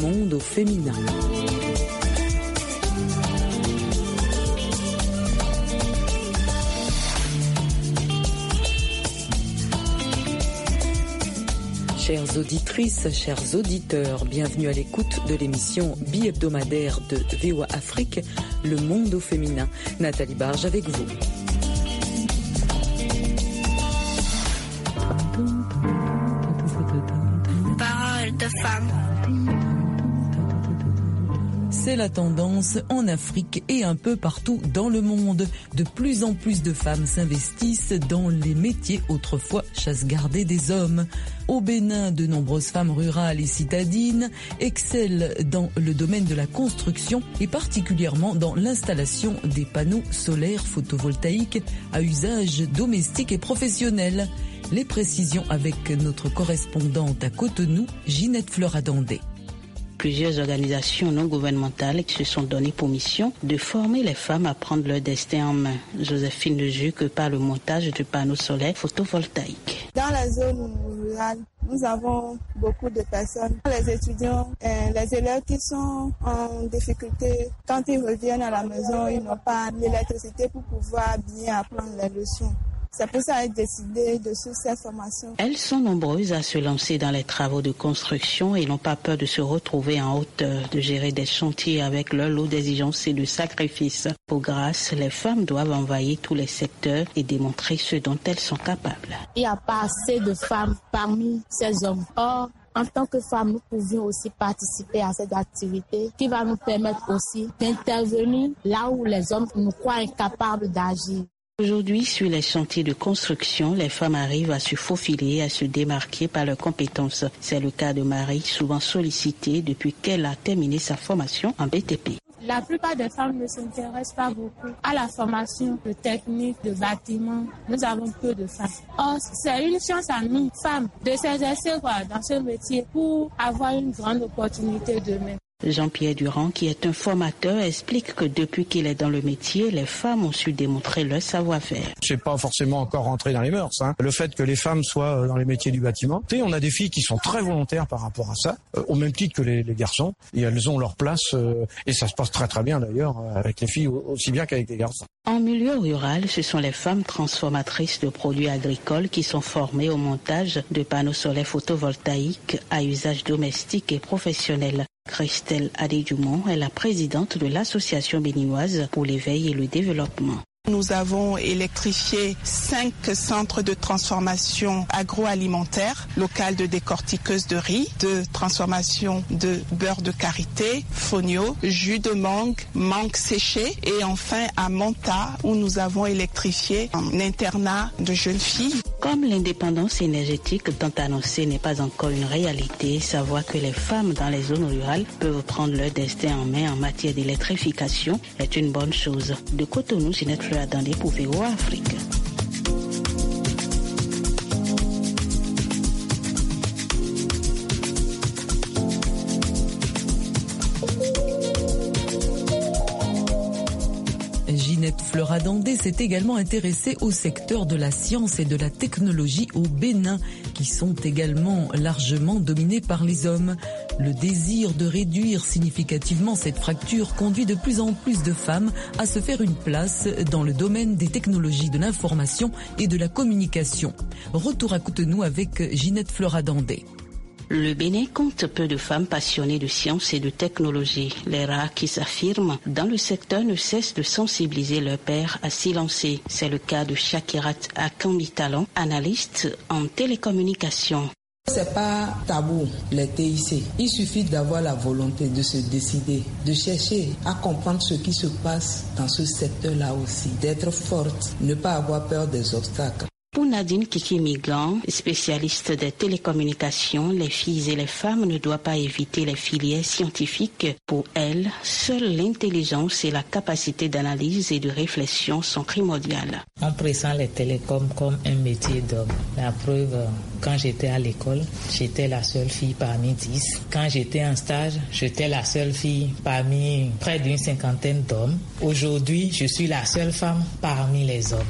monde au féminin. Chères auditrices, chers auditeurs, bienvenue à l'écoute de l'émission bi-hebdomadaire de VOA Afrique, Le Monde au féminin. Nathalie Barge avec vous. Parole de femme. C'est la tendance en Afrique et un peu partout dans le monde. De plus en plus de femmes s'investissent dans les métiers autrefois chasse gardée des hommes. Au Bénin, de nombreuses femmes rurales et citadines excellent dans le domaine de la construction et particulièrement dans l'installation des panneaux solaires photovoltaïques à usage domestique et professionnel. Les précisions avec notre correspondante à Cotonou, Ginette Fleur-Adandé. Plusieurs organisations non gouvernementales qui se sont données pour mission de former les femmes à prendre leur destin en main. Joséphine Lejuc par le montage de panneaux solaires photovoltaïques. Dans la zone rurale, nous avons beaucoup de personnes, les étudiants, les élèves qui sont en difficulté. Quand ils reviennent à la maison, ils n'ont pas l'électricité pour pouvoir bien apprendre les leçons. C'est pour ça qu'elles ont décidé de suivre cette formation. Elles sont nombreuses à se lancer dans les travaux de construction et n'ont pas peur de se retrouver en hauteur, de gérer des chantiers avec leur lot d'exigences et de sacrifices. Pour grâce, les femmes doivent envahir tous les secteurs et démontrer ce dont elles sont capables. Il n'y a pas assez de femmes parmi ces hommes. Or, en tant que femmes, nous pouvions aussi participer à cette activité qui va nous permettre aussi d'intervenir là où les hommes nous croient incapables d'agir. Aujourd'hui, sur les chantiers de construction, les femmes arrivent à se faufiler et à se démarquer par leurs compétences. C'est le cas de Marie, souvent sollicitée depuis qu'elle a terminé sa formation en BTP. La plupart des femmes ne s'intéressent pas beaucoup à la formation de technique, de bâtiment. Nous avons peu de femmes. Or, c'est une chance à nous, femmes, de s'exercer dans ce métier pour avoir une grande opportunité demain. Jean-Pierre Durand, qui est un formateur, explique que depuis qu'il est dans le métier, les femmes ont su démontrer leur savoir-faire. Je ne sais pas forcément encore rentrer dans les mœurs. Le fait que les femmes soient dans les métiers du bâtiment. On a des filles qui sont très volontaires par rapport à ça, au même titre que les garçons. Et elles ont leur place et ça se passe très très bien d'ailleurs avec les filles aussi bien qu'avec les garçons. En milieu rural, ce sont les femmes transformatrices de produits agricoles qui sont formées au montage de panneaux solaires photovoltaïques à usage domestique et professionnel. Christelle Adé-Dumont est la présidente de l'association béninoise pour l'éveil et le développement. Nous avons électrifié 5 centres de transformation agroalimentaire, local de décortiqueuse de riz, de transformation de beurre de karité, fonio, jus de mangue séché et enfin à Manta où nous avons électrifié un internat de jeunes filles. Comme l'indépendance énergétique tant annoncée n'est pas encore une réalité, savoir que les femmes dans les zones rurales peuvent prendre leur destin en main en matière d'électrification est une bonne chose. De Cotonou, Ginette Fleur-Adandé pour VOA Afrique. Ginette Fleur-Adandé s'est également intéressée au secteur de la science et de la technologie au Bénin, qui sont également largement dominés par les hommes. Le désir de réduire significativement cette fracture conduit de plus en plus de femmes à se faire une place dans le domaine des technologies de l'information et de la communication. Retour à Cotonou avec Ginette Fleur-Adandé. Le Bénin compte peu de femmes passionnées de sciences et de technologie. Les rares qui s'affirment dans le secteur ne cessent de sensibiliser leurs pairs à s'y lancer. C'est le cas de Shakirat Akambi-Talon, analyste en télécommunications. C'est pas tabou, les TIC. Il suffit d'avoir la volonté de se décider, de chercher à comprendre ce qui se passe dans ce secteur-là aussi, d'être forte, ne pas avoir peur des obstacles. Pour Nadine Kiki-Migan, spécialiste des télécommunications, les filles et les femmes ne doivent pas éviter les filières scientifiques. Pour elle, seule l'intelligence et la capacité d'analyse et de réflexion sont primordiales. On pressent les télécoms comme un métier d'homme. La preuve, quand j'étais à l'école, j'étais la seule fille parmi 10. Quand j'étais en stage, j'étais la seule fille parmi près d'une 50aine d'hommes. Aujourd'hui, je suis la seule femme parmi les hommes.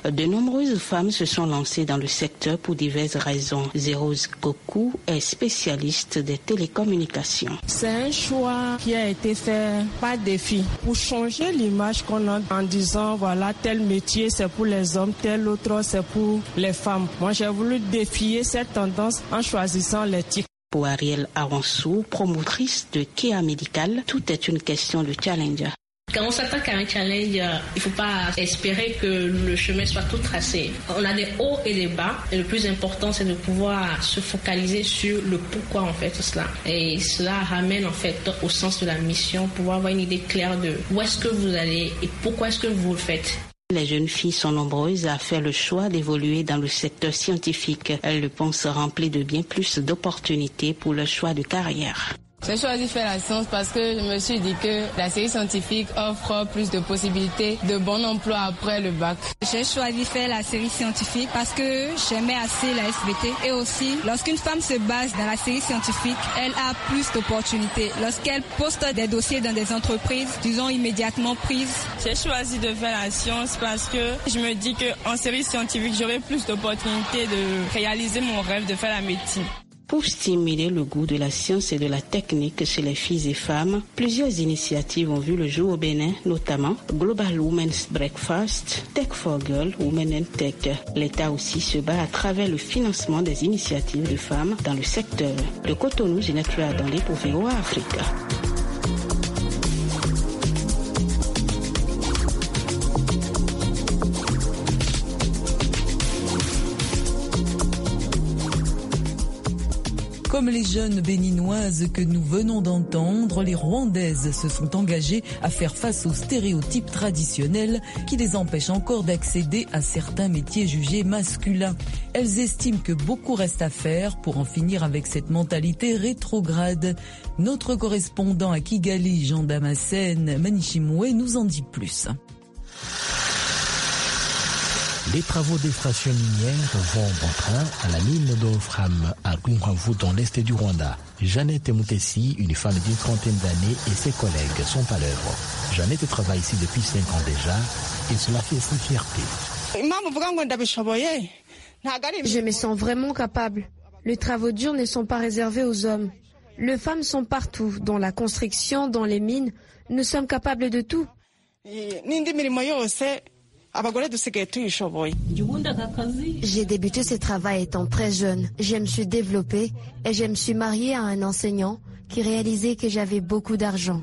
De nombreuses femmes se sont lancées dans le secteur pour diverses raisons. Zéros Koku est spécialiste des télécommunications. C'est un choix qui a été fait par des filles pour changer l'image qu'on a en disant voilà tel métier c'est pour les hommes, tel autre c'est pour les femmes. Moi j'ai voulu défier cette tendance en choisissant les titres. Pour Ariel Aransou, promotrice de Kia Médical, tout est une question de challenge. Quand on s'attaque à un challenge, il ne faut pas espérer que le chemin soit tout tracé. On a des hauts et des bas. Et le plus important, c'est de pouvoir se focaliser sur le pourquoi on fait tout cela. Et cela ramène en fait au sens de la mission, pouvoir avoir une idée claire de où est-ce que vous allez et pourquoi est-ce que vous le faites. Les jeunes filles sont nombreuses à faire le choix d'évoluer dans le secteur scientifique. Elles le pensent rempli de bien plus d'opportunités pour leur choix de carrière. J'ai choisi de faire la science parce que je me suis dit que la série scientifique offre plus de possibilités de bon emploi après le bac. J'ai choisi de faire la série scientifique parce que j'aimais assez la SVT et aussi lorsqu'une femme se base dans la série scientifique, elle a plus d'opportunités. Lorsqu'elle poste des dossiers dans des entreprises, disons immédiatement prises. J'ai choisi de faire la science parce que je me dis qu'en série scientifique, j'aurai plus d'opportunités de réaliser mon rêve de faire la médecine. Pour stimuler le goût de la science et de la technique chez les filles et femmes, plusieurs initiatives ont vu le jour au Bénin, notamment Global Women's Breakfast, Tech for Girls, Women in Tech. L'État aussi se bat à travers le financement des initiatives de femmes dans le secteur. De Cotonou, Ginette Ruadandé pour VOA Africa. Comme les jeunes béninoises que nous venons d'entendre, les Rwandaises se sont engagées à faire face aux stéréotypes traditionnels qui les empêchent encore d'accéder à certains métiers jugés masculins. Elles estiment que beaucoup reste à faire pour en finir avec cette mentalité rétrograde. Notre correspondant à Kigali, Jean Damascène Manichimoué, nous en dit plus. Les travaux d'extraction minière vont bon train à la mine d'Ofram à Gungwavu dans l'est du Rwanda. Jeannette Moutessi, une femme d'une trentaine d'années, et ses collègues sont à l'œuvre. Jeannette travaille ici depuis 5 ans déjà et cela fait sa fierté. Je me sens vraiment capable. Les travaux durs ne sont pas réservés aux hommes. Les femmes sont partout, dans la construction, dans les mines. Nous sommes capables de tout. J'ai débuté ce travail étant très jeune. Je me suis développée et je me suis mariée à un enseignant qui réalisait que j'avais beaucoup d'argent.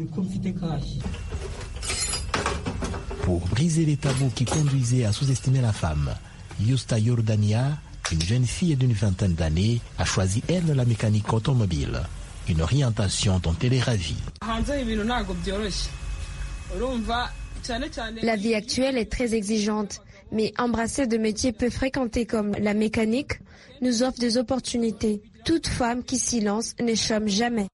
Pour briser les tabous qui conduisaient à sous-estimer la femme, Yusta Yordania, une jeune fille d'une vingtaine d'années, a choisi elle la mécanique automobile, une orientation dont elle est ravie. La vie actuelle est très exigeante, mais embrasser de métiers peu fréquentés comme la mécanique nous offre des opportunités. Toute femme qui s'y lance n'échoue jamais.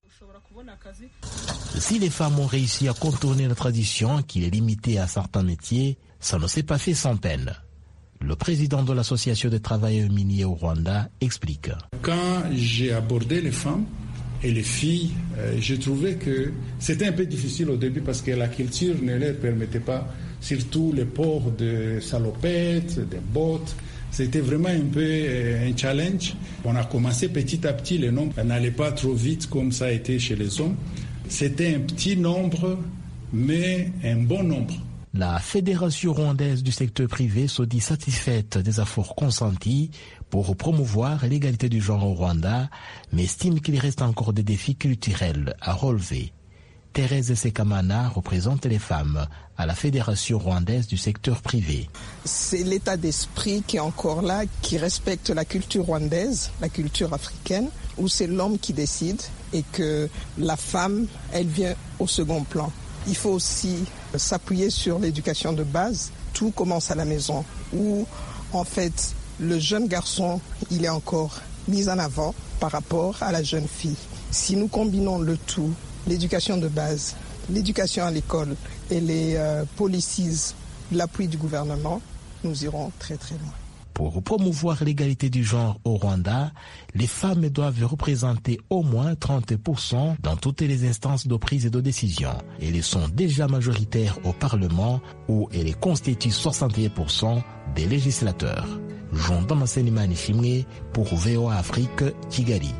Si les femmes ont réussi à contourner la tradition qui est limitée à certains métiers, ça ne s'est pas fait sans peine. Le président de l'association des travailleurs miniers au Rwanda explique. Quand j'ai abordé les femmes et les filles, j'ai trouvé que c'était un peu difficile au début parce que la culture ne leur permettait pas, surtout les ports de salopettes, des bottes. C'était vraiment un peu un challenge. On a commencé petit à petit, les nombres n'allaient pas trop vite comme ça a été chez les hommes. C'était un petit nombre, mais un bon nombre. La Fédération rwandaise du secteur privé se dit satisfaite des efforts consentis pour promouvoir l'égalité du genre au Rwanda, mais estime qu'il reste encore des défis culturels à relever. Thérèse Sekamana représente les femmes à la Fédération rwandaise du secteur privé. C'est l'état d'esprit qui est encore là, qui respecte la culture rwandaise, la culture africaine, où c'est l'homme qui décide et que la femme, elle vient au second plan. Il faut aussi s'appuyer sur l'éducation de base. Tout commence à la maison, où en fait le jeune garçon, il est encore mis en avant par rapport à la jeune fille. Si nous combinons le tout, l'éducation de base, l'éducation à l'école et les policies, l'appui du gouvernement, nous irons très très loin. Pour promouvoir l'égalité du genre au Rwanda, les femmes doivent représenter au moins 30% dans toutes les instances de prise de décision. Elles sont déjà majoritaires au Parlement où elles constituent 61% des législateurs. Jean Damascene Manishimwe pour VOA Afrique, Kigali.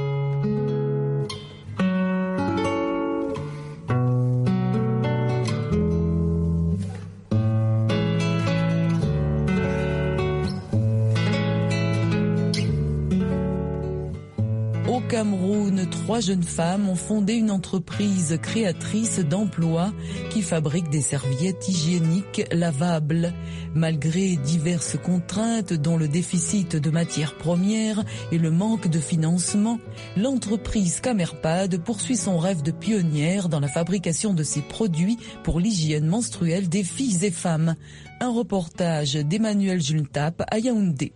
Cameroun, 3 jeunes femmes ont fondé une entreprise créatrice d'emplois qui fabrique des serviettes hygiéniques lavables. Malgré diverses contraintes dont le déficit de matières premières et le manque de financement, l'entreprise Camerpad poursuit son rêve de pionnière dans la fabrication de ces produits pour l'hygiène menstruelle des filles et femmes. Un reportage d'Emmanuel Juntap à Yaoundé.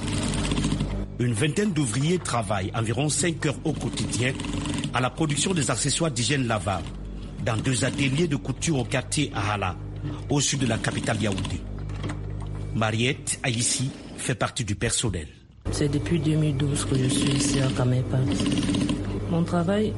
Une vingtaine d'ouvriers travaillent environ 5 heures au quotidien à la production des accessoires d'hygiène lavables dans 2 ateliers de couture au quartier Ahala, au sud de la capitale Yaoundé. Mariette Aïssi fait partie du personnel. C'est depuis 2012 que je suis ici à Camerpad. Mon travail,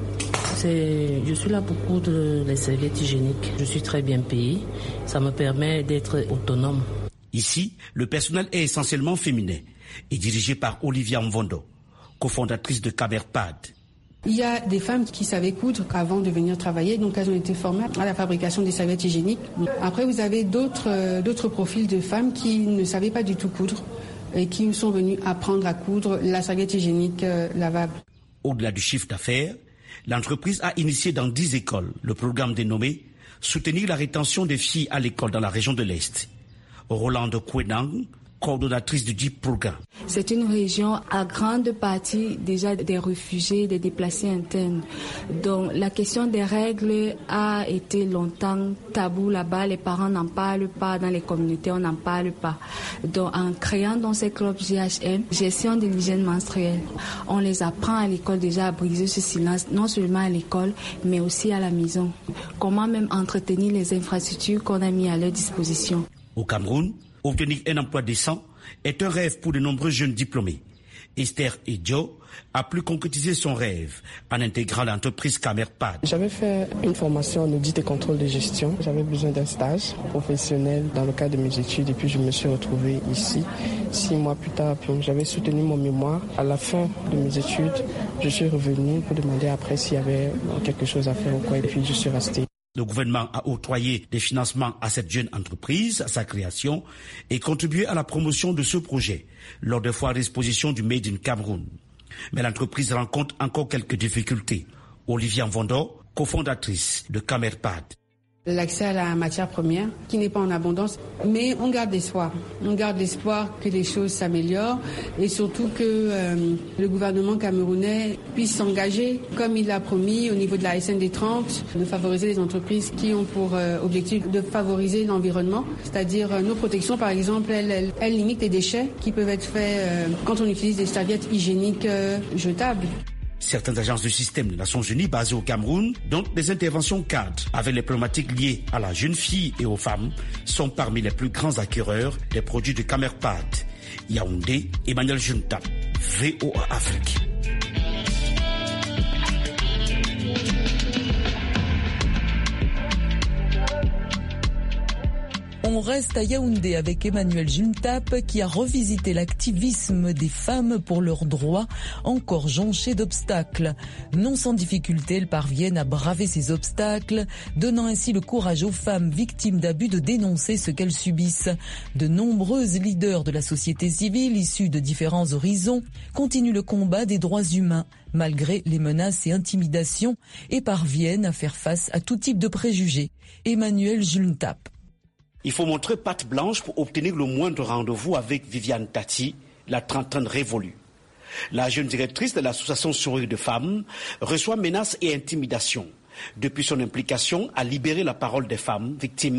je suis là pour coudre les serviettes hygiéniques. Je suis très bien payé. Ça me permet d'être autonome. Ici, le personnel est essentiellement féminin et dirigé par Olivia Mvondo, cofondatrice de Camerpad. Il y a des femmes qui savaient coudre avant de venir travailler, donc elles ont été formées à la fabrication des serviettes hygiéniques. Après, vous avez d'autres profils de femmes qui ne savaient pas du tout coudre et qui sont venues apprendre à coudre la serviette hygiénique lavable. Au-delà du chiffre d'affaires, l'entreprise a initié dans 10 écoles le programme dénommé « Soutenir la rétention des filles à l'école dans la région de l'Est ». Rolande Kwenang, coordonnatrice du DIP programme. C'est une région à grande partie déjà des réfugiés, des déplacés internes. Donc la question des règles a été longtemps tabou là-bas. Les parents n'en parlent pas, dans les communautés on n'en parle pas. Donc en créant dans ces clubs GHM, gestion de l'hygiène menstruelle, on les apprend à l'école déjà à briser ce silence, non seulement à l'école, mais aussi à la maison. Comment même entretenir les infrastructures qu'on a mis à leur disposition. Au Cameroun, obtenir un emploi décent est un rêve pour de nombreux jeunes diplômés. Esther Edjo a pu concrétiser son rêve en intégrant l'entreprise Camerpad. J'avais fait une formation en audit et contrôle de gestion. J'avais besoin d'un stage professionnel dans le cadre de mes études et puis je me suis retrouvée ici 6 mois plus tard. Puis j'avais soutenu mon mémoire. À la fin de mes études, je suis revenue pour demander après s'il y avait quelque chose à faire ou quoi et puis je suis restée. Le gouvernement a octroyé des financements à cette jeune entreprise, à sa création, et contribué à la promotion de ce projet lors des foires d'exposition du Made in Cameroun. Mais l'entreprise rencontre encore quelques difficultés. Olivia Mvondo, cofondatrice de Camerpad. L'accès à la matière première qui n'est pas en abondance, mais on garde l'espoir. On garde l'espoir que les choses s'améliorent et surtout que le gouvernement camerounais puisse s'engager, comme il l'a promis au niveau de la SND 30, de favoriser les entreprises qui ont pour objectif de favoriser l'environnement. C'est-à-dire nos protections, par exemple, elles limitent les déchets qui peuvent être faits quand on utilise des serviettes hygiéniques jetables. Certaines agences du système des Nations Unies basées au Cameroun, dont des interventions cadres avec les problématiques liées à la jeune fille et aux femmes, sont parmi les plus grands acquéreurs des produits de Camerpad. Yaoundé, Emmanuel Juntap, VOA Afrique. On reste à Yaoundé avec Emmanuel Juntap qui a revisité l'activisme des femmes pour leurs droits, encore jonché d'obstacles. Non sans difficulté, elles parviennent à braver ces obstacles, donnant ainsi le courage aux femmes victimes d'abus de dénoncer ce qu'elles subissent. De nombreuses leaders de la société civile, issus de différents horizons, continuent le combat des droits humains, malgré les menaces et intimidations, et parviennent à faire face à tout type de préjugés. Emmanuel Juntap. Il faut montrer patte blanche pour obtenir le moindre rendez-vous avec Viviane Tati, la trentaine révolue. La jeune directrice de l'association Sourire de femmes reçoit menaces et intimidations depuis son implication à libérer la parole des femmes victimes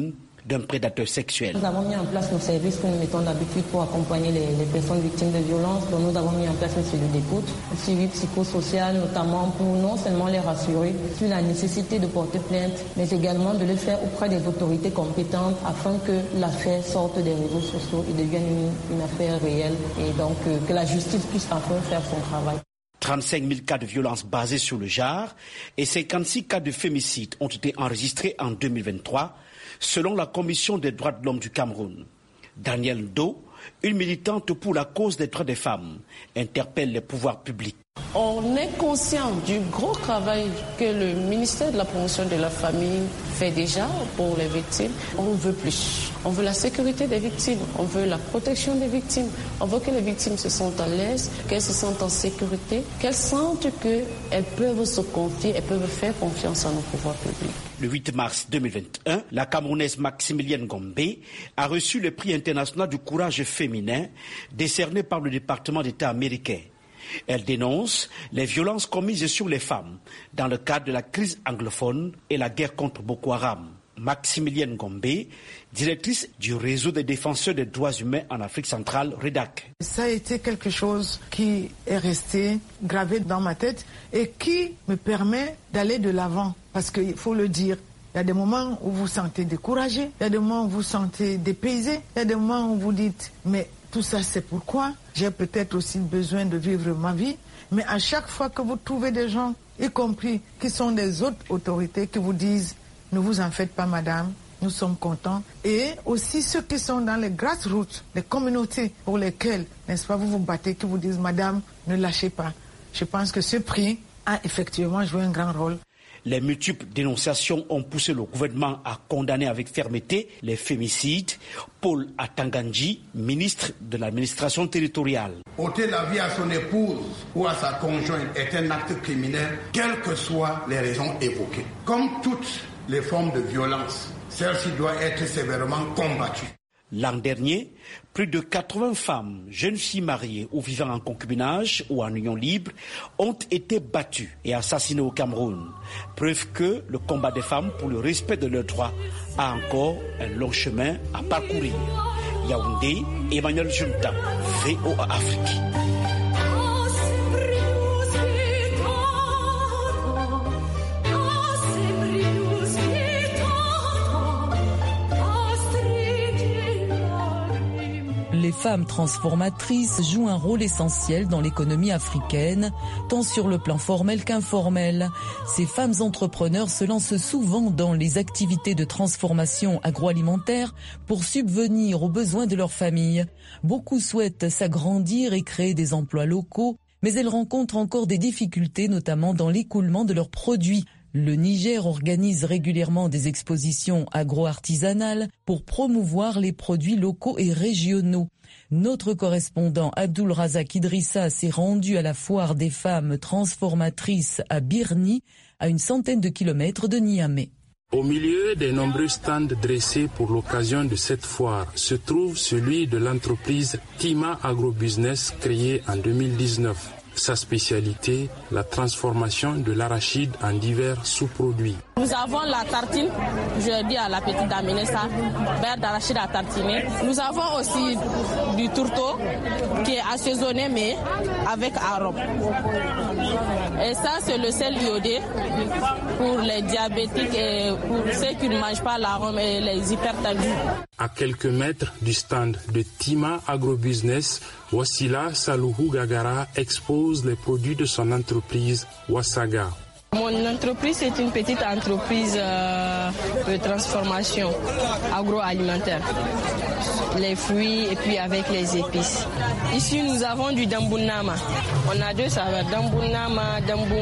d'un prédateur sexuel. Nous avons mis en place nos services que nous mettons d'habitude pour accompagner les personnes victimes de violences. Donc nous avons mis en place une cellule d'écoute, un suivi psychosocial, notamment pour non seulement les rassurer sur la nécessité de porter plainte, mais également de le faire auprès des autorités compétentes afin que l'affaire sorte des réseaux sociaux et devienne une affaire réelle et donc que la justice puisse enfin faire son travail. 35 000 cas de violence basés sur le genre et 56 cas de fémicide ont été enregistrés en 2023, selon la Commission des droits de l'homme du Cameroun. Danielle Do, une militante pour la cause des droits des femmes, interpelle les pouvoirs publics. On est conscient du gros travail que le ministère de la promotion de la famille fait déjà pour les victimes. On veut plus. On veut la sécurité des victimes, on veut la protection des victimes, on veut que les victimes se sentent à l'aise, qu'elles se sentent en sécurité, qu'elles sentent qu'elles peuvent se confier, elles peuvent faire confiance à nos pouvoirs publics. Le 8 mars 2021, la Camerounaise Maximilienne Gombe a reçu le prix international du courage féminin décerné par le département d'État américain. Elle dénonce les violences commises sur les femmes dans le cadre de la crise anglophone et la guerre contre Boko Haram. Maximilienne Gombe, directrice du réseau des défenseurs des droits humains en Afrique centrale, REDAC. Ça a été quelque chose qui est resté gravé dans ma tête et qui me permet d'aller de l'avant. Parce qu'il faut le dire, il y a des moments où vous vous sentez découragé, il y a des moments où vous vous sentez dépaysé, il y a des moments où vous dites « mais tout ça c'est pourquoi j'ai peut-être aussi besoin de vivre ma vie ». Mais à chaque fois que vous trouvez des gens, y compris qui sont des autres autorités, qui vous disent « ne vous en faites pas madame », nous sommes contents. Et aussi ceux qui sont dans les grassroots, les communautés pour lesquelles, n'est-ce pas, vous vous battez, qui vous disent « madame, ne lâchez pas ». Je pense que ce prix a effectivement joué un grand rôle. Les multiples dénonciations ont poussé le gouvernement à condamner avec fermeté les fémicides. Paul Atanganji, ministre de l'administration territoriale. Ôter la vie à son épouse ou à sa conjointe est un acte criminel, quelles que soient les raisons évoquées. Comme toutes les formes de violence, celle-ci doit être sévèrement combattue. L'an dernier, plus de 80 femmes, jeunes filles mariées ou vivant en concubinage ou en union libre ont été battues et assassinées au Cameroun. Preuve que le combat des femmes pour le respect de leurs droits a encore un long chemin à parcourir. Yaoundé, Emmanuel Junta, VOA Afrique. Les femmes transformatrices jouent un rôle essentiel dans l'économie africaine, tant sur le plan formel qu'informel. Ces femmes entrepreneurs se lancent souvent dans les activités de transformation agroalimentaire pour subvenir aux besoins de leur famille. Beaucoup souhaitent s'agrandir et créer des emplois locaux, mais elles rencontrent encore des difficultés, notamment dans l'écoulement de leurs produits. Le Niger organise régulièrement des expositions agro-artisanales pour promouvoir les produits locaux et régionaux. Notre correspondant Abdul Razak Idrissa s'est rendu à la foire des femmes transformatrices à Birni, à une centaine de kilomètres de Niamey. Au milieu des nombreux stands dressés pour l'occasion de cette foire se trouve celui de l'entreprise Tima Agrobusiness créée en 2019. Sa spécialité, la transformation de l'arachide en divers sous-produits. Nous avons la tartine, je dis à la petite d'amener ça, beurre d'arachide à tartiner. Nous avons aussi du tourteau qui est assaisonné mais avec arôme. Et ça c'est le sel iodé pour les diabétiques et pour ceux qui ne mangent pas l'arôme et les hypertendus. À quelques mètres du stand de Tima Agrobusiness, Wassila Saluhu Gagara expose les produits de son entreprise Wassaga. Mon entreprise est une petite entreprise de transformation agroalimentaire. Les fruits et puis avec les épices. Ici nous avons du dambunama. On a deux saveurs, dambunama,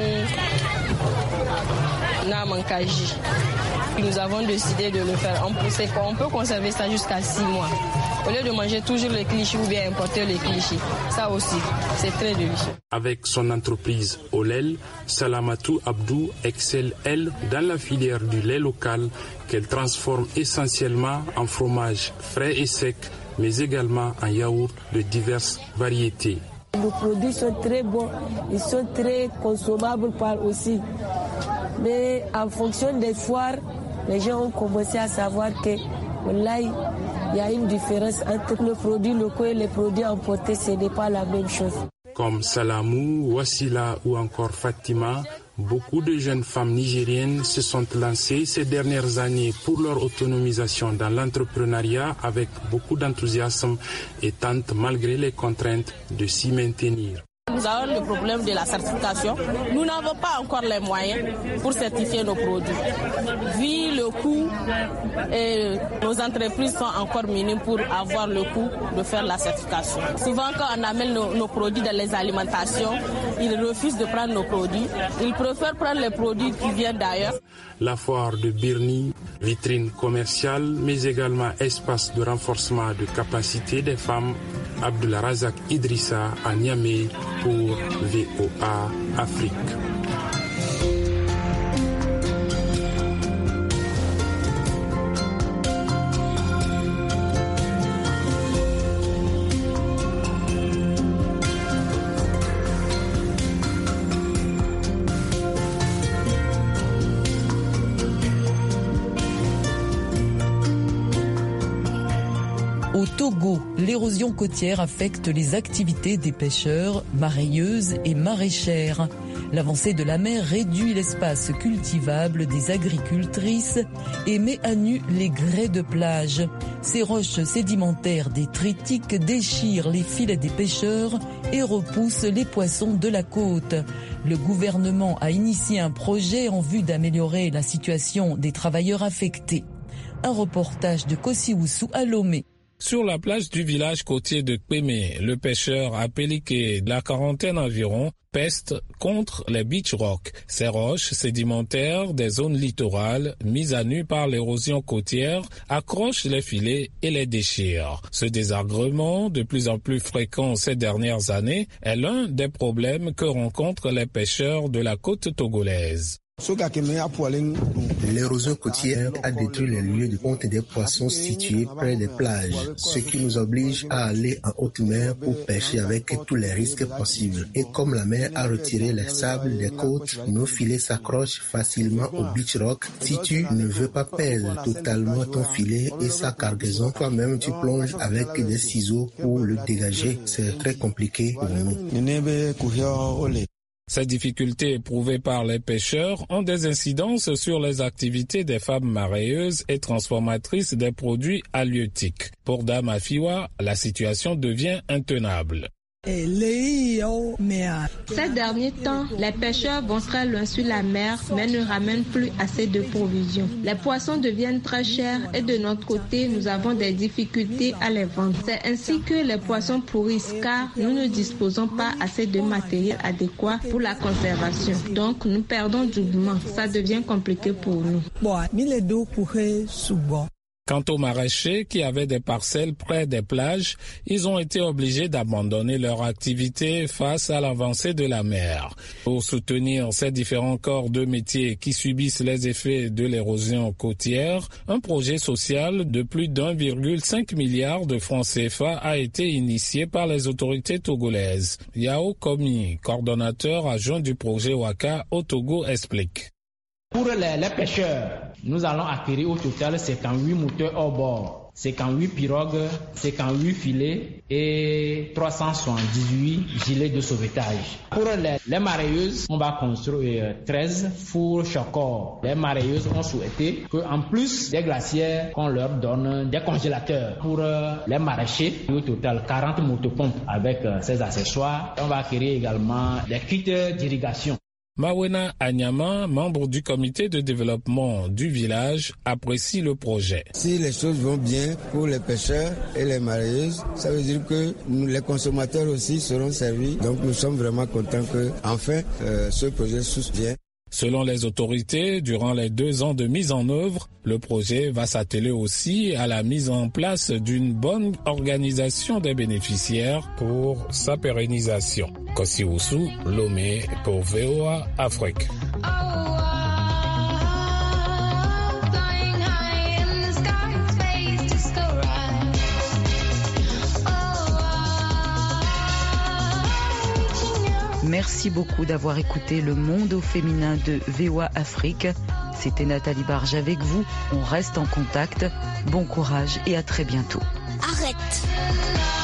namankaji. Nous avons décidé de le faire. On peut conserver ça jusqu'à 6 mois. Au lieu de manger toujours les clichés ou bien importer les clichés. Ça aussi, c'est très délicieux. Avec son entreprise Olel, Salamatou Abdou excelle, elle, dans la filière du lait local qu'elle transforme essentiellement en fromage frais et sec, mais également en yaourt de diverses variétés. Les produits sont très bons, ils sont très consommables par aussi. Mais en fonction des foires, les gens ont commencé à savoir que Là, il y a une différence entre les produits locaux et les produits importés, ce n'est pas la même chose. Comme Salamou, Wassila ou encore Fatima, beaucoup de jeunes femmes nigériennes se sont lancées ces dernières années pour leur autonomisation dans l'entrepreneuriat avec beaucoup d'enthousiasme et tentent malgré les contraintes de s'y maintenir. Nous avons le problème de la certification. Nous n'avons pas encore les moyens pour certifier nos produits. Vu le coût, nos entreprises sont encore minimes pour avoir le coût de faire la certification. Souvent, quand on amène nos produits dans les alimentations, ils refusent de prendre nos produits. Ils préfèrent prendre les produits qui viennent d'ailleurs. La foire de Birni, vitrine commerciale, mais également espace de renforcement de capacité des femmes. Abdulrazak Idrissa à Niamey pour VOA Afrique. Au Togo, l'érosion côtière affecte les activités des pêcheurs, mareyeuses et maraîchères. L'avancée de la mer réduit l'espace cultivable des agricultrices et met à nu les grès de plage. Ces roches sédimentaires détritiques déchirent les filets des pêcheurs et repoussent les poissons de la côte. Le gouvernement a initié un projet en vue d'améliorer la situation des travailleurs affectés. Un reportage de Kosiwusu à Lomé. Sur la plage du village côtier de Kpémé, le pêcheur Apélike de la quarantaine environ peste contre les beach rocks, ces roches sédimentaires des zones littorales mises à nu par l'érosion côtière accrochent les filets et les déchirent. Ce désagrément, de plus en plus fréquent ces dernières années, est l'un des problèmes que rencontrent les pêcheurs de la côte togolaise. L'érosion côtière a détruit les lieux de ponte des poissons situés près des plages, ce qui nous oblige à aller en haute mer pour pêcher avec tous les risques possibles. Et comme la mer a retiré les sables des côtes, nos filets s'accrochent facilement au beach rock. Si tu ne veux pas perdre totalement ton filet et sa cargaison, toi-même tu plonges avec des ciseaux pour le dégager. C'est très compliqué pour nous. Ces difficultés éprouvées par les pêcheurs ont des incidences sur les activités des femmes mareyeuses et transformatrices des produits halieutiques. Pour Dama Fiwa, la situation devient intenable. Ces derniers temps, les pêcheurs vont très loin sur la mer, mais ne ramènent plus assez de provisions. Les poissons deviennent très chers et de notre côté, nous avons des difficultés à les vendre. C'est ainsi que les poissons pourrissent car nous ne disposons pas assez de matériel adéquat pour la conservation. Donc, nous perdons doublement. Ça devient compliqué pour nous. Quant aux maraîchers qui avaient des parcelles près des plages, ils ont été obligés d'abandonner leur activité face à l'avancée de la mer. Pour soutenir ces différents corps de métier qui subissent les effets de l'érosion côtière, un projet social de plus d'1,5 milliard de francs CFA a été initié par les autorités togolaises. Yao Komi, coordonnateur adjoint du projet Waka au Togo, explique. Pour les pêcheurs, nous allons acquérir au total 58 moteurs hors bord, 58 pirogues, 58 filets et 378 gilets de sauvetage. Pour les mareyeuses, on va construire 13 fours chocors. Les mareyeuses ont souhaité qu'en plus des glacières, qu'on leur donne des congélateurs. Pour les maraîchers, au total 40 motopompes avec ces accessoires. On va acquérir également des kits d'irrigation. Mawena Anyama, membre du comité de développement du village, apprécie le projet. Si les choses vont bien pour les pêcheurs et les mareyeuses, ça veut dire que les consommateurs aussi seront servis. Donc nous sommes vraiment contents que enfin ce projet soutient. Selon les autorités, durant les 2 ans de mise en œuvre, le projet va s'atteler aussi à la mise en place d'une bonne organisation des bénéficiaires pour sa pérennisation. Kosiwusu, Lomé pour VOA Afrique. Merci beaucoup d'avoir écouté Le Monde au féminin de VOA Afrique. C'était Nathalie Barge avec vous. On reste en contact. Bon courage et à très bientôt. Arrête.